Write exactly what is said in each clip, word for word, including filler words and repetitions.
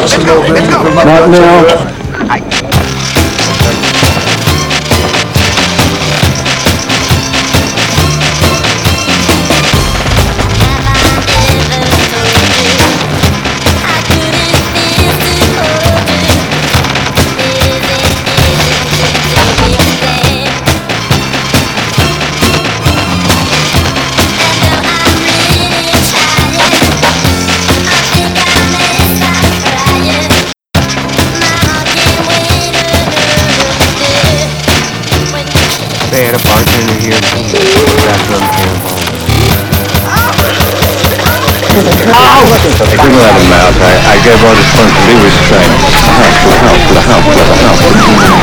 just a little bit. Not now. They had a bartender here. That's what I'm saying. I couldn't let him out. I, I gave orders for him to be restrained. To the house, to the house, to the house, to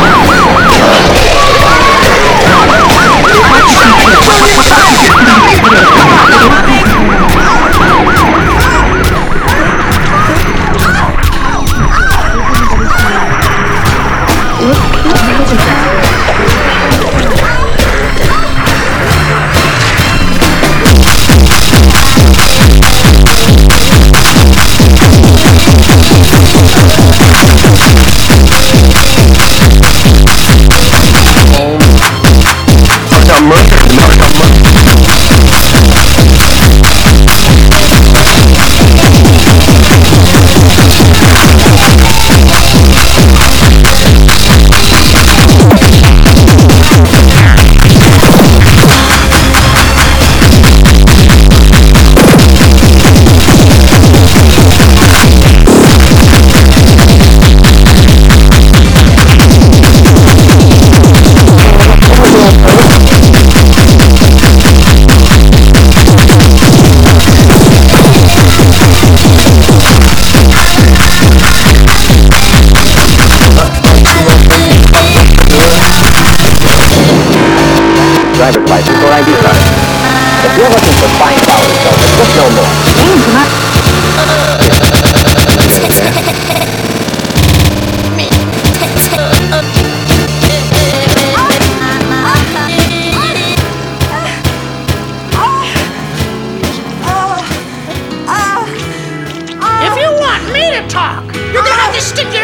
driver's license or I D card. If you're looking for fine quality service, look no more. If you want me to talk, you're gonna have to stick your